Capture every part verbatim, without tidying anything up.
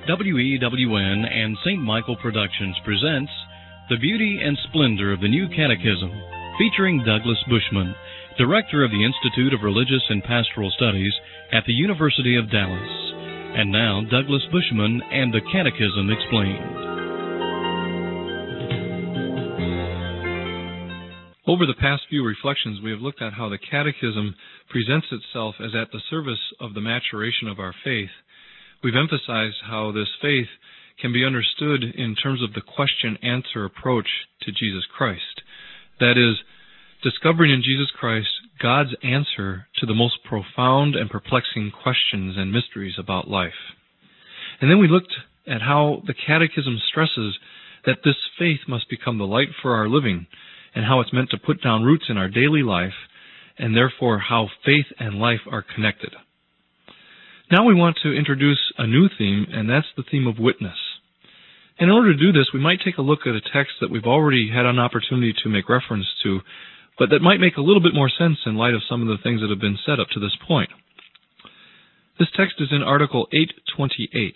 W E W N and Saint Michael Productions presents The Beauty and Splendor of the New Catechism, featuring Douglas Bushman, Director of the Institute of Religious and Pastoral Studies at the University of Dallas. And now, Douglas Bushman and the Catechism Explained. Over the past few reflections, we have looked at how the Catechism presents itself as at the service of the maturation of our faith. We've emphasized how this faith can be understood in terms of the question-answer approach to Jesus Christ. That is, discovering in Jesus Christ God's answer to the most profound and perplexing questions and mysteries about life. And then we looked at how the Catechism stresses that this faith must become the light for our living, and how it's meant to put down roots in our daily life, and therefore how faith and life are connected. Now we want to introduce a new theme, and that's the theme of witness. In order to do this, we might take a look at a text that we've already had an opportunity to make reference to, but that might make a little bit more sense in light of some of the things that have been said up to this point. This text is in Article eight twenty-eight.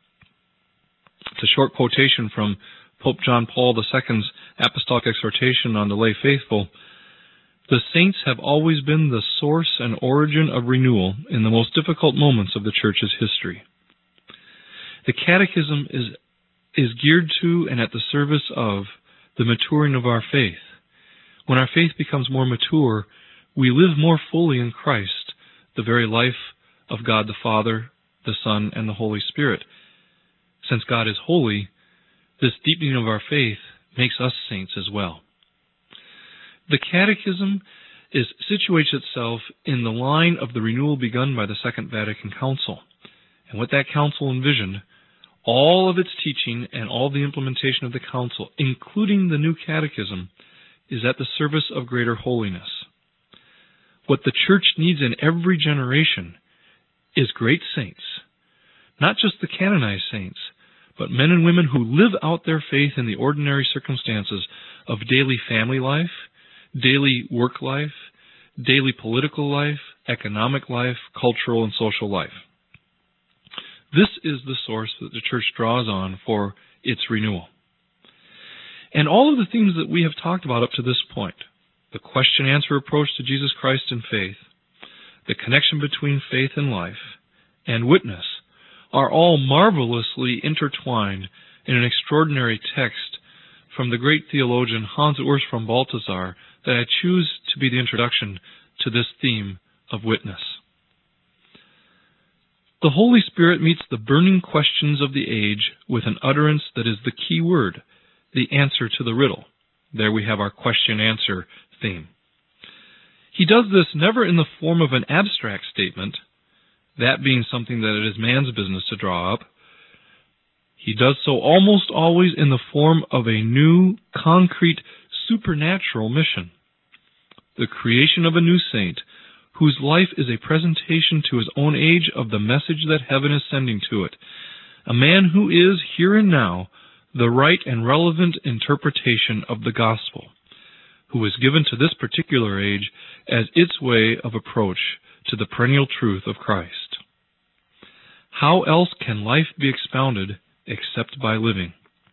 It's a short quotation from Pope John Paul the Second's Apostolic Exhortation on the Lay Faithful. The saints have always been the source and origin of renewal in the most difficult moments of the Church's history. The Catechism is, is geared to and at the service of the maturing of our faith. When our faith becomes more mature, we live more fully in Christ, the very life of God the Father, the Son, and the Holy Spirit. Since God is holy, this deepening of our faith makes us saints as well. The Catechism is, situates itself in the line of the renewal begun by the Second Vatican Council. And what that council envisioned, all of its teaching and all the implementation of the council, including the new Catechism, is at the service of greater holiness. What the Church needs in every generation is great saints, not just the canonized saints, but men and women who live out their faith in the ordinary circumstances of daily family life, daily work life, daily political life, economic life, cultural and social life. This is the source that the Church draws on for its renewal. And all of the themes that we have talked about up to this point, the question-answer approach to Jesus Christ and faith, the connection between faith and life, and witness, are all marvelously intertwined in an extraordinary text from the great theologian Hans Urs von Balthasar that I choose to be the introduction to this theme of witness. The Holy Spirit meets the burning questions of the age with an utterance that is the key word, the answer to the riddle. There we have our question-answer theme. He does this never in the form of an abstract statement, that being something that it is man's business to draw up. He does so almost always in the form of a new, concrete, supernatural mission. The creation of a new saint, whose life is a presentation to his own age of the message that heaven is sending to it. A man who is, here and now, the right and relevant interpretation of the gospel, who is given to this particular age as its way of approach to the perennial truth of Christ. How else can life be expounded except by living?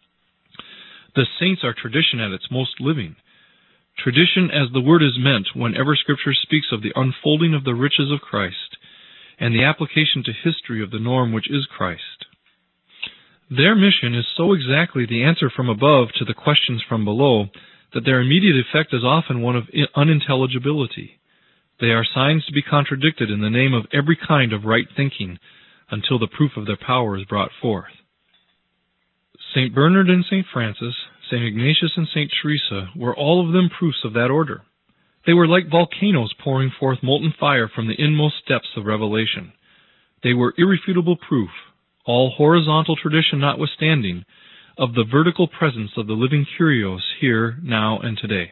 The saints are tradition at its most living. Tradition as the word is meant whenever Scripture speaks of the unfolding of the riches of Christ and the application to history of the norm which is Christ. Their mission is so exactly the answer from above to the questions from below that their immediate effect is often one of unintelligibility. They are signs to be contradicted in the name of every kind of right thinking until the proof of their power is brought forth. Saint Bernard and Saint Francis, Saint Ignatius and Saint Teresa were all of them proofs of that order. They were like volcanoes pouring forth molten fire from the inmost depths of revelation. They were irrefutable proof, all horizontal tradition notwithstanding, of the vertical presence of the living Kyrios here, now, and today.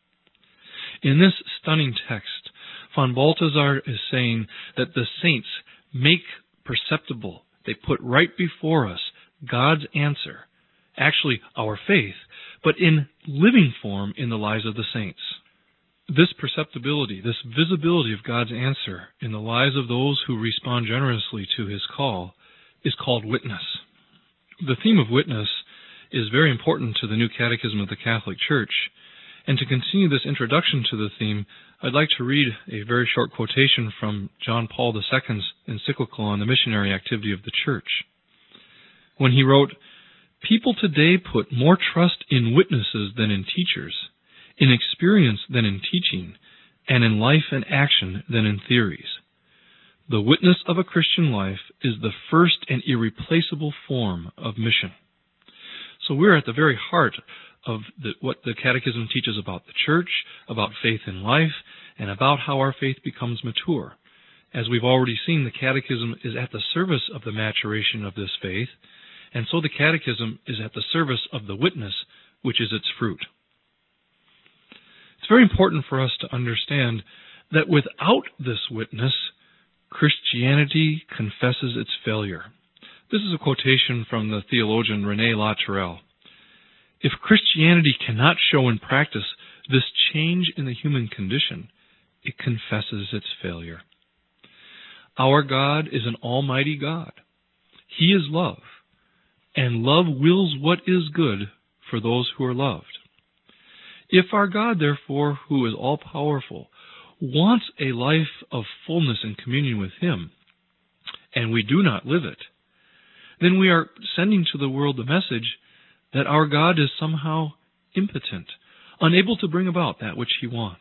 In this stunning text, von Balthasar is saying that the saints make perceptible, they put right before us God's answer, actually our faith, but in living form in the lives of the saints. This perceptibility, this visibility of God's answer in the lives of those who respond generously to His call is called witness. The theme of witness is very important to the New Catechism of the Catholic Church. And to continue this introduction to the theme, I'd like to read a very short quotation from John Paul the Second's encyclical on the missionary activity of the Church. When he wrote, "People today put more trust in witnesses than in teachers, in experience than in teaching, and in life and action than in theories. The witness of a Christian life is the first and irreplaceable form of mission." So we're at the very heart of the, what the Catechism teaches about the Church, about faith in life, and about how our faith becomes mature. As we've already seen, the Catechism is at the service of the maturation of this faith, and so the Catechism is at the service of the witness, which is its fruit. It's very important for us to understand that without this witness, Christianity confesses its failure. This is a quotation from the theologian René Latourelle. If Christianity cannot show in practice this change in the human condition, it confesses its failure. Our God is an almighty God. He is love, and love wills what is good for those who are loved. If our God, therefore, who is all-powerful, wants a life of fullness and communion with Him, and we do not live it, then we are sending to the world the message that our God is somehow impotent, unable to bring about that which He wants.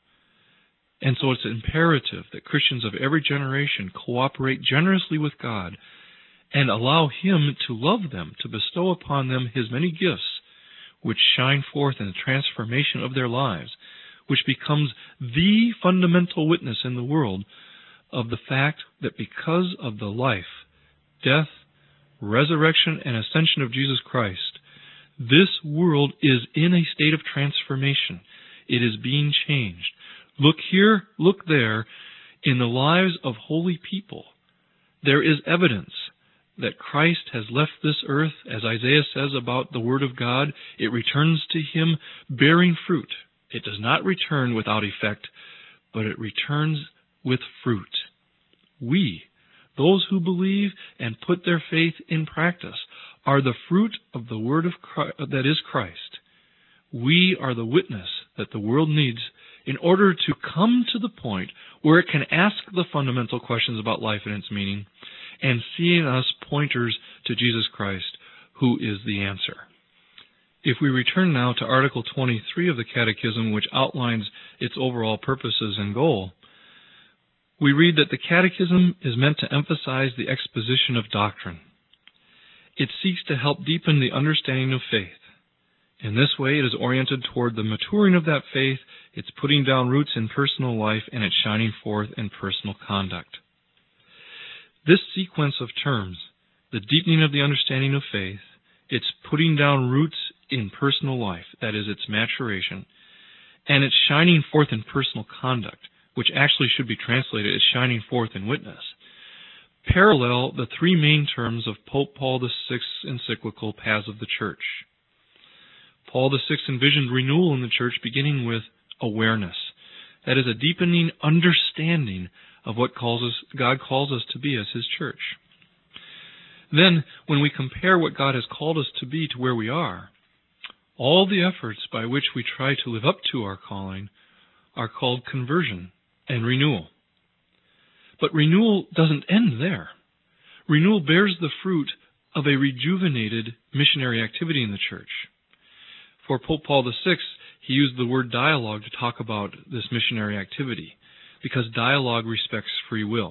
And so it's imperative that Christians of every generation cooperate generously with God and allow Him to love them, to bestow upon them His many gifts, which shine forth in the transformation of their lives, which becomes the fundamental witness in the world of the fact that because of the life, death, resurrection, and ascension of Jesus Christ, this world is in a state of transformation. It is being changed. Look here, look there, in the lives of holy people. There is evidence that Christ has left this earth, as Isaiah says about the Word of God. It returns to Him bearing fruit. It does not return without effect, but it returns with fruit. We, those who believe and put their faith in practice, are the fruit of the Word of Christ, that is Christ. We are the witness that the world needs in order to come to the point where it can ask the fundamental questions about life and its meaning, and see in us pointers to Jesus Christ, who is the answer. If we return now to Article twenty-three of the Catechism, which outlines its overall purposes and goal, we read that the Catechism is meant to emphasize the exposition of doctrine. It seeks to help deepen the understanding of faith. In this way, it is oriented toward the maturing of that faith, its putting down roots in personal life, and its shining forth in personal conduct. This sequence of terms, the deepening of the understanding of faith, its putting down roots in personal life, that is, its maturation, and its shining forth in personal conduct, which actually should be translated as shining forth in witness, parallel the three main terms of Pope Paul the Sixth's encyclical Paths of the Church. Paul the Sixth envisioned renewal in the Church beginning with awareness. That is, a deepening understanding of what calls us, God calls us to be as His Church. Then, when we compare what God has called us to be to where we are, all the efforts by which we try to live up to our calling are called conversion and renewal. But renewal doesn't end there. Renewal bears the fruit of a rejuvenated missionary activity in the Church. For Pope Paul the Sixth, he used the word dialogue to talk about this missionary activity, because dialogue respects free will.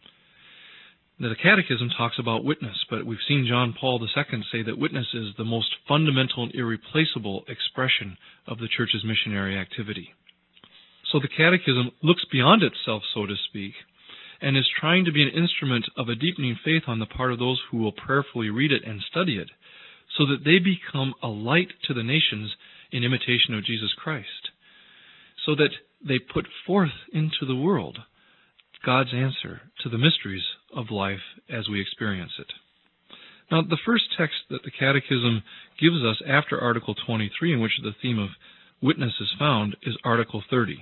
Now, the Catechism talks about witness, but we've seen John Paul the Second say that witness is the most fundamental and irreplaceable expression of the Church's missionary activity. So the Catechism looks beyond itself, so to speak, and is trying to be an instrument of a deepening faith on the part of those who will prayerfully read it and study it, so that they become a light to the nations in imitation of Jesus Christ, so that they put forth into the world God's answer to the mysteries of life as we experience it. Now, the first text that the Catechism gives us after Article twenty-three, in which the theme of witness is found, is Article thirty.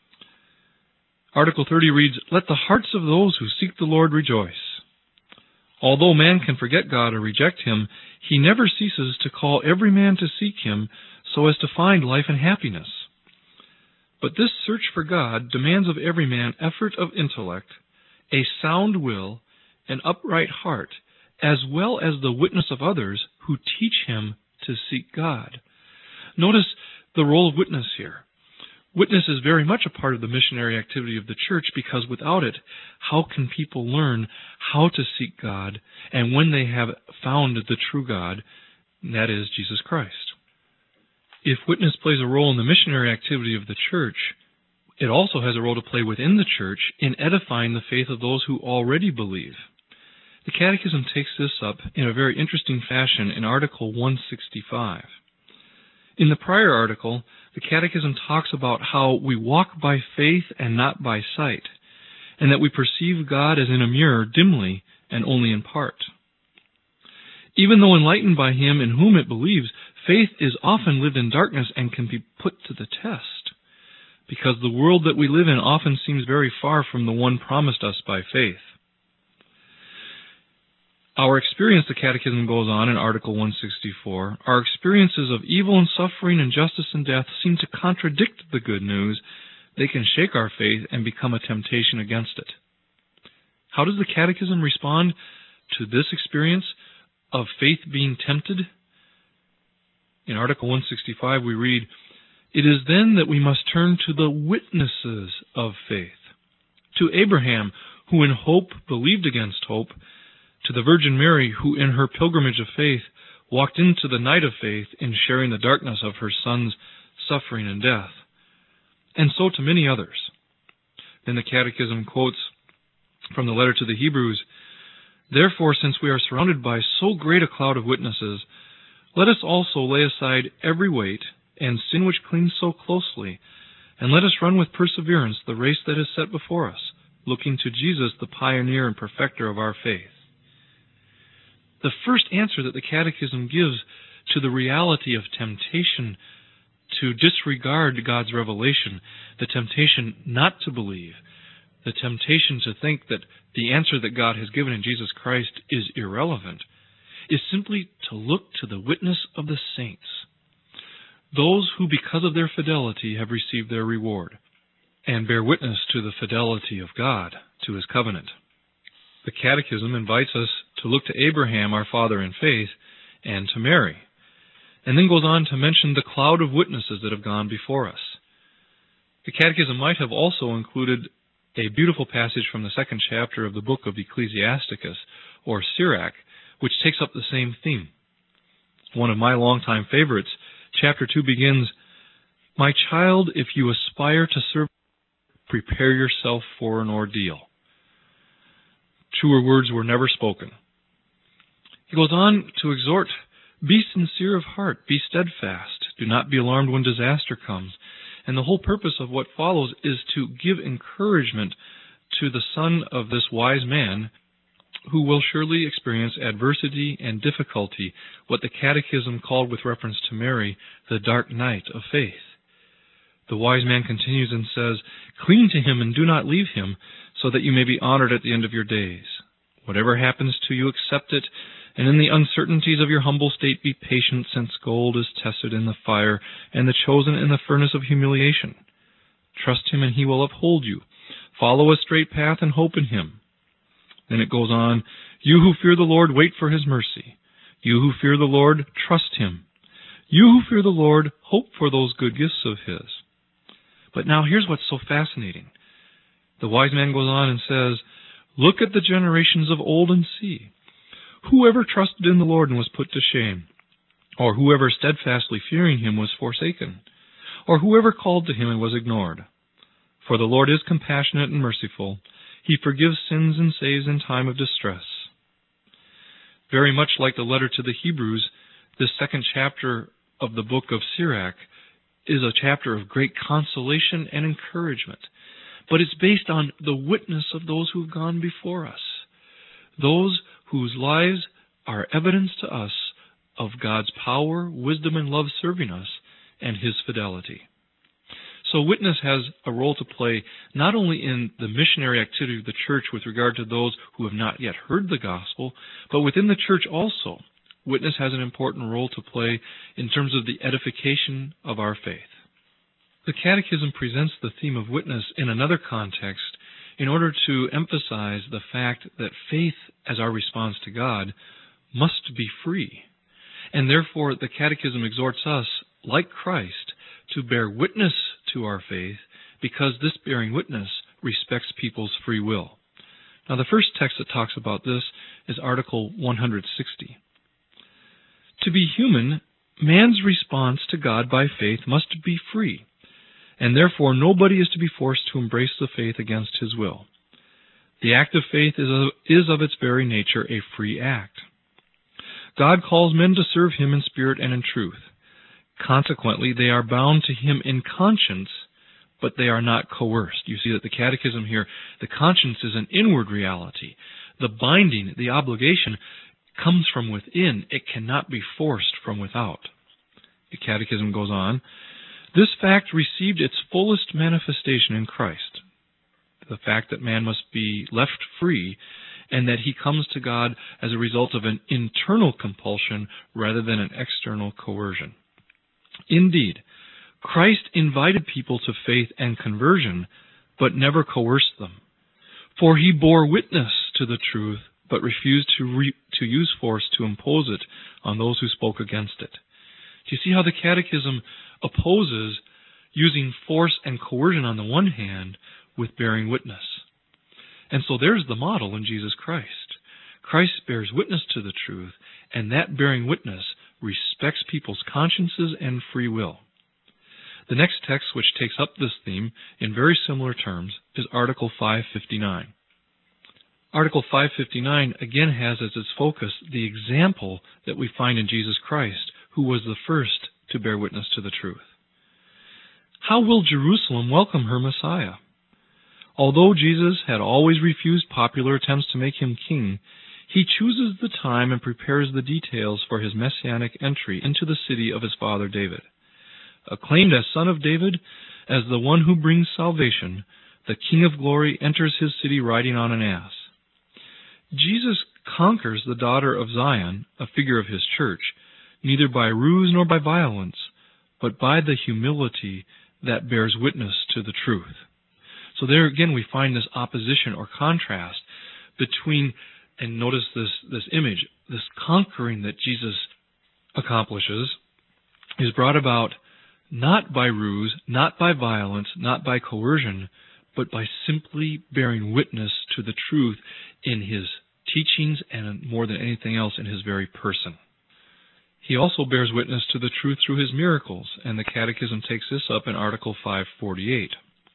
Article thirty reads, "Let the hearts of those who seek the Lord rejoice. Although man can forget God or reject Him, He never ceases to call every man to seek Him so as to find life and happiness. But this search for God demands of every man effort of intellect, a sound will, an upright heart, as well as the witness of others who teach him to seek God. Notice the role of witness here. Witness is very much a part of the missionary activity of the church, because without it, how can people learn how to seek God, and when they have found the true God, that is Jesus Christ? If witness plays a role in the missionary activity of the church, it also has a role to play within the church in edifying the faith of those who already believe. The Catechism takes this up in a very interesting fashion in Article one sixty-five. In the prior article, the Catechism talks about how we walk by faith and not by sight, and that we perceive God as in a mirror dimly and only in part. Even though enlightened by Him in whom it believes, faith is often lived in darkness and can be put to the test, because the world that we live in often seems very far from the one promised us by faith. Our experience, the Catechism goes on in Article one sixty-four, our experiences of evil and suffering, injustice and death seem to contradict the good news. They can shake our faith and become a temptation against it. How does the Catechism respond to this experience of faith being tempted? In Article one sixty-five we read, "It is then that we must turn to the witnesses of faith, to Abraham, who in hope believed against hope, to the Virgin Mary, who in her pilgrimage of faith walked into the night of faith in sharing the darkness of her Son's suffering and death, and so to many others." Then the Catechism quotes from the letter to the Hebrews, "Therefore, since we are surrounded by so great a cloud of witnesses, let us also lay aside every weight and sin which clings so closely, and let us run with perseverance the race that is set before us, looking to Jesus, the pioneer and perfecter of our faith." The first answer that the Catechism gives to the reality of temptation to disregard God's revelation, the temptation not to believe, the temptation to think that the answer that God has given in Jesus Christ is irrelevant, is simply to look to the witness of the saints, those who because of their fidelity have received their reward, and bear witness to the fidelity of God to His covenant. The Catechism invites us to look to Abraham, our father in faith, and to Mary, and then goes on to mention the cloud of witnesses that have gone before us. The Catechism might have also included a beautiful passage from the second chapter of the book of Ecclesiasticus, or Sirach, which takes up the same theme. One of my longtime favorites, chapter two begins, "My child, if you aspire to serve, prepare yourself for an ordeal." Truer words were never spoken. He goes on to exhort, "Be sincere of heart, be steadfast, do not be alarmed when disaster comes." And the whole purpose of what follows is to give encouragement to the son of this wise man, who will surely experience adversity and difficulty, what the Catechism called with reference to Mary, the dark night of faith. The wise man continues and says, "Cling to Him and do not leave Him, so that you may be honored at the end of your days. Whatever happens to you, accept it, and in the uncertainties of your humble state be patient, since gold is tested in the fire, and the chosen in the furnace of humiliation. Trust Him and He will uphold you. Follow a straight path and hope in Him." Then it goes on, "You who fear the Lord, wait for His mercy. You who fear the Lord, trust Him. You who fear the Lord, hope for those good gifts of His." But now here's what's so fascinating. The wise man goes on and says, "Look at the generations of old and see. Whoever trusted in the Lord and was put to shame, or whoever steadfastly fearing Him was forsaken, or whoever called to Him and was ignored. For the Lord is compassionate and merciful. He forgives sins and saves in time of distress." Very much like the letter to the Hebrews, this second chapter of the book of Sirach is a chapter of great consolation and encouragement. But it's based on the witness of those who have gone before us, those whose lives are evidence to us of God's power, wisdom, and love serving us, and His fidelity. So witness has a role to play not only in the missionary activity of the church with regard to those who have not yet heard the gospel, but within the church also. Witness has an important role to play in terms of the edification of our faith. The Catechism presents the theme of witness in another context in order to emphasize the fact that faith as our response to God must be free. And therefore the Catechism exhorts us, like Christ, to bear witness to our faith because this bearing witness respects people's free will. Now the first text that talks about this is Article one hundred sixty. To be human, man's response to God by faith must be free, and therefore nobody is to be forced to embrace the faith against his will. The act of faith is of, is of its very nature a free act. God calls men to serve Him in spirit and in truth. Consequently, they are bound to Him in conscience, but they are not coerced. You see that the Catechism here, the conscience is an inward reality. The binding, the obligation, comes from within. It cannot be forced from without. The Catechism goes on, this fact received its fullest manifestation in Christ. The fact that man must be left free and that he comes to God as a result of an internal compulsion rather than an external coercion. Indeed, Christ invited people to faith and conversion, but never coerced them. For He bore witness to the truth, but refused to, re- to use force to impose it on those who spoke against it. Do you see how the Catechism opposes using force and coercion on the one hand with bearing witness? And so there's the model in Jesus Christ. Christ bears witness to the truth, and that bearing witness respects people's consciences and free will. The next text, which takes up this theme in very similar terms, is Article five fifty-nine. Article five fifty-nine again has as its focus the example that we find in Jesus Christ, who was the first to bear witness to the truth. How will Jerusalem welcome her Messiah? Although Jesus had always refused popular attempts to make him king, he chooses the time and prepares the details for his messianic entry into the city of his father David. Acclaimed as Son of David, as the one who brings salvation, the King of glory enters his city riding on an ass. Jesus conquers the daughter of Zion, a figure of his church, neither by ruse nor by violence, but by the humility that bears witness to the truth. So there again we find this opposition or contrast between, and notice this, this image, this conquering that Jesus accomplishes is brought about not by ruse, not by violence, not by coercion, but by simply bearing witness to the truth in his teachings and more than anything else in his very person. He also bears witness to the truth through his miracles, and the Catechism takes this up in Article five forty-eight.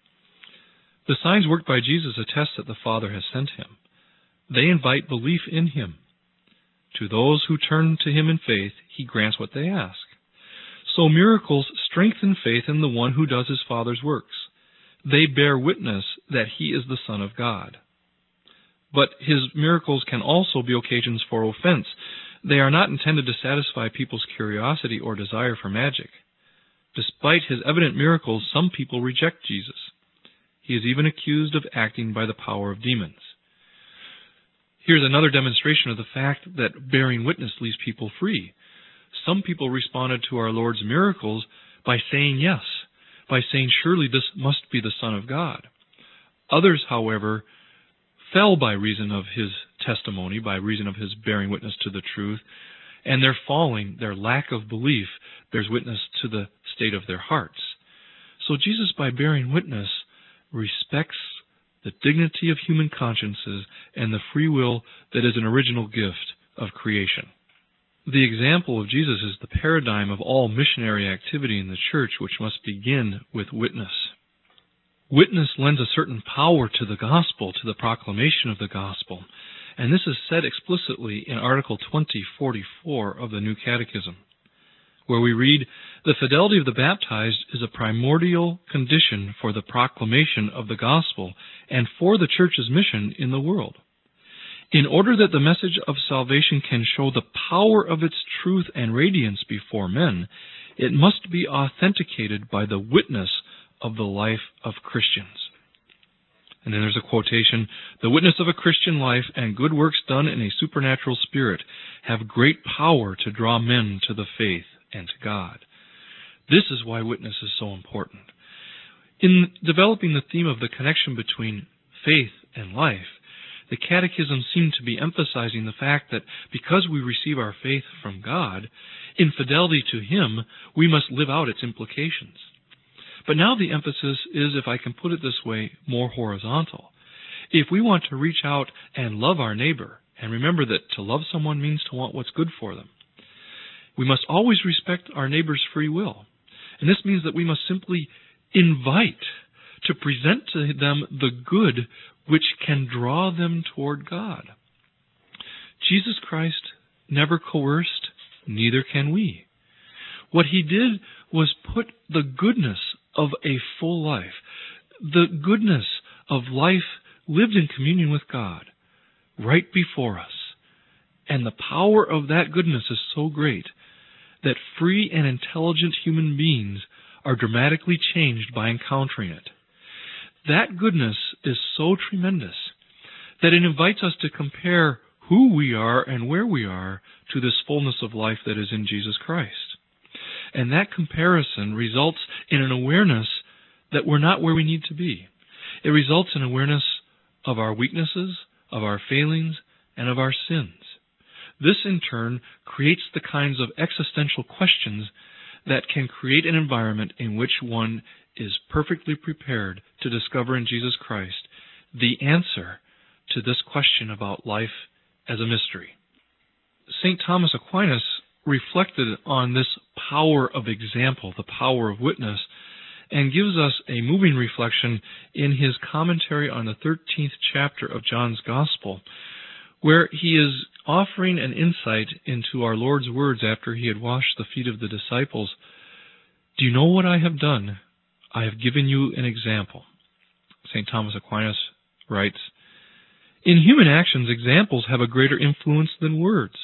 The signs worked by Jesus attest that the Father has sent him. They invite belief in him. To those who turn to him in faith, he grants what they ask. So miracles strengthen faith in the one who does his Father's works. They bear witness that he is the Son of God. But his miracles can also be occasions for offense. They are not intended to satisfy people's curiosity or desire for magic. Despite his evident miracles, some people reject Jesus. He is even accused of acting by the power of demons. Here's another demonstration of the fact that bearing witness leaves people free. Some people responded to our Lord's miracles by saying yes, by saying, surely this must be the Son of God. Others, however, fell by reason of his testimony, by reason of his bearing witness to the truth, and their falling, their lack of belief, bears witness to the state of their hearts. So Jesus, by bearing witness, respects the dignity of human consciences and the free will that is an original gift of creation. The example of Jesus is the paradigm of all missionary activity in the church, which must begin with witness. Witness lends a certain power to the gospel, to the proclamation of the gospel, and this is said explicitly in Article twenty forty-four of the New Catechism, where we read, the fidelity of the baptized is a primordial condition for the proclamation of the gospel and for the church's mission in the world. In order that the message of salvation can show the power of its truth and radiance before men, it must be authenticated by the witness of the life of Christians. And then there's a quotation, "The witness of a Christian life and good works done in a supernatural spirit have great power to draw men to the faith and to God." This is why witness is so important. In developing the theme of the connection between faith and life, the Catechism seemed to be emphasizing the fact that because we receive our faith from God, in fidelity to Him, we must live out its implications. But now the emphasis is, if I can put it this way, more horizontal. If we want to reach out and love our neighbor, and remember that to love someone means to want what's good for them, we must always respect our neighbor's free will. And this means that we must simply invite to present to them the good which can draw them toward God. Jesus Christ never coerced, neither can we. What He did was put the goodness of a full life, the goodness of life lived in communion with God, right before us. And the power of that goodness is so great that free and intelligent human beings are dramatically changed by encountering it. That goodness is so tremendous that it invites us to compare who we are and where we are to this fullness of life that is in Jesus Christ. And that comparison results in an awareness that we're not where we need to be. It results in awareness of our weaknesses, of our failings, and of our sins. This, in turn, creates the kinds of existential questions that can create an environment in which one is perfectly prepared to discover in Jesus Christ the answer to this question about life as a mystery. Saint Thomas Aquinas reflected on this power of example, the power of witness, and gives us a moving reflection in his commentary on the thirteenth chapter of John's Gospel, where he is offering an insight into our Lord's words after He had washed the feet of the disciples. "Do you know what I have done? I have given you an example." Saint Thomas Aquinas writes, "In human actions, examples have a greater influence than words.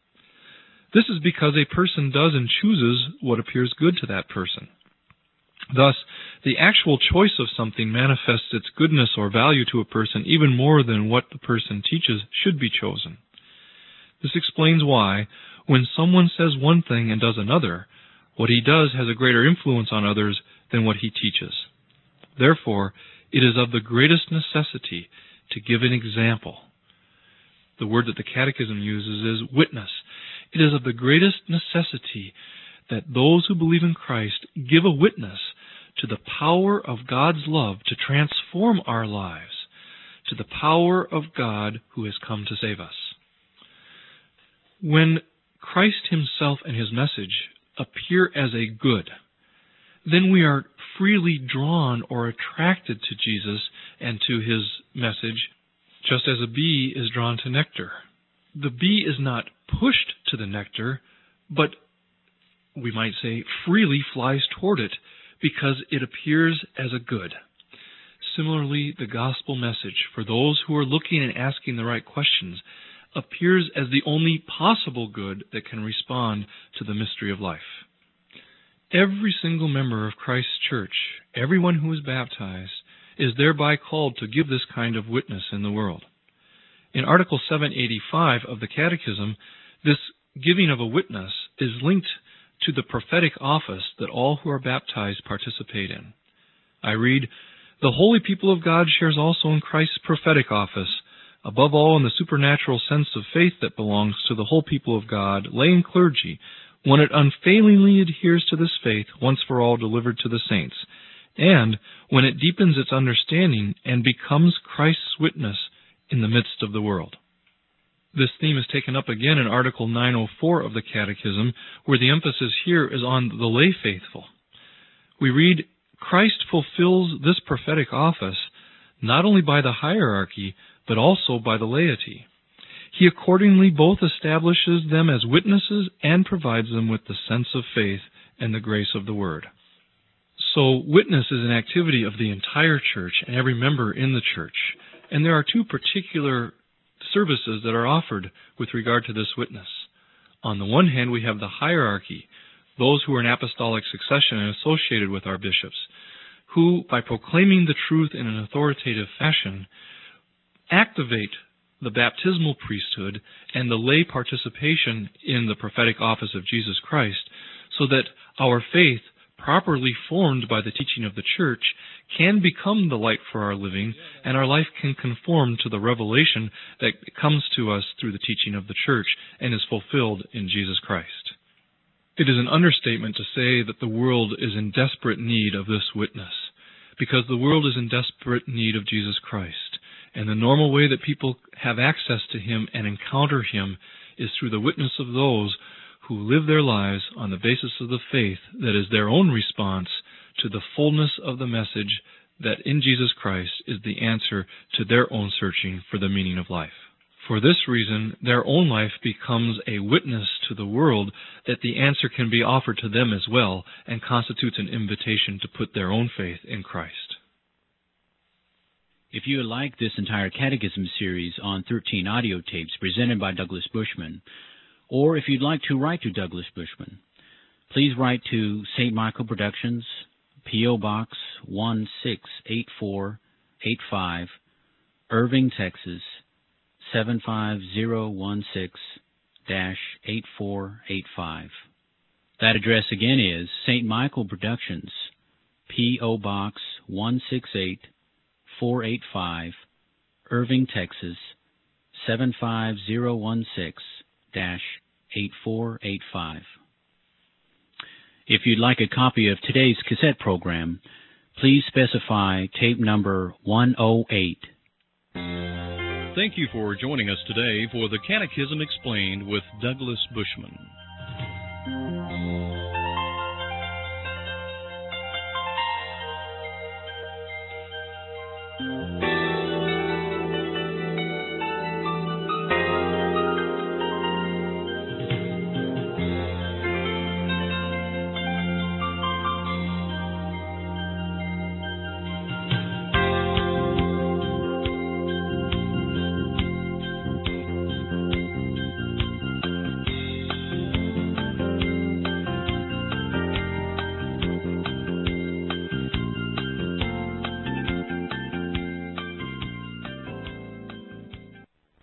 This is because a person does and chooses what appears good to that person. Thus, the actual choice of something manifests its goodness or value to a person even more than what the person teaches should be chosen. This explains why, when someone says one thing and does another, what he does has a greater influence on others than what he teaches. Therefore, it is of the greatest necessity to give an example." The word that the Catechism uses is witness. It is of the greatest necessity that those who believe in Christ give a witness to the power of God's love to transform our lives, to the power of God who has come to save us. When Christ Himself and His message appear as a good, then we are freely drawn or attracted to Jesus and to His message, just as a bee is drawn to nectar. The bee is not pushed to the nectar, but we might say freely flies toward it because it appears as a good. Similarly, the gospel message, for those who are looking and asking the right questions, appears as the only possible good that can respond to the mystery of life. Every single member of Christ's church, everyone who is baptized, is thereby called to give this kind of witness in the world. In Article seven eighty-five of the Catechism, this giving of a witness is linked to the prophetic office that all who are baptized participate in. I read, "The holy people of God shares also in Christ's prophetic office, above all in the supernatural sense of faith that belongs to the whole people of God, lay and clergy, when it unfailingly adheres to this faith once for all delivered to the saints, and when it deepens its understanding and becomes Christ's witness in the midst of the world." This theme is taken up again in Article nine oh four of the Catechism, where the emphasis here is on the lay faithful. We read, "Christ fulfills this prophetic office not only by the hierarchy, but also by the laity. He accordingly both establishes them as witnesses and provides them with the sense of faith and the grace of the Word." So, witness is an activity of the entire church and every member in the church. And there are two particular services that are offered with regard to this witness. On the one hand, we have the hierarchy, those who are in apostolic succession and associated with our bishops, who, by proclaiming the truth in an authoritative fashion, activate the baptismal priesthood and the lay participation in the prophetic office of Jesus Christ, so that our faith, properly formed by the teaching of the Church, can become the light for our living, and our life can conform to the revelation that comes to us through the teaching of the Church and is fulfilled in Jesus Christ. It is an understatement to say that the world is in desperate need of this witness, because the world is in desperate need of Jesus Christ. And the normal way that people have access to Him and encounter Him is through the witness of those who live their lives on the basis of the faith that is their own response to the fullness of the message that in Jesus Christ is the answer to their own searching for the meaning of life. For this reason, their own life becomes a witness to the world that the answer can be offered to them as well, and constitutes an invitation to put their own faith in Christ. If you would like this entire catechism series on thirteen audio tapes presented by Douglas Bushman, or if you'd like to write to Douglas Bushman, please write to Saint Michael Productions, P O. Box one six eight four eight five, Irving, Texas seven five zero one six dash eight four eight five. That address again is Saint Michael Productions, P O. Box one six eight four eight five, Irving, Texas seven five zero one six dash eight four eight five. If you'd like a copy of today's cassette program, please specify tape number one oh eight. Thank you for joining us today for the Catechism Explained with Douglas Bushman. Thank you.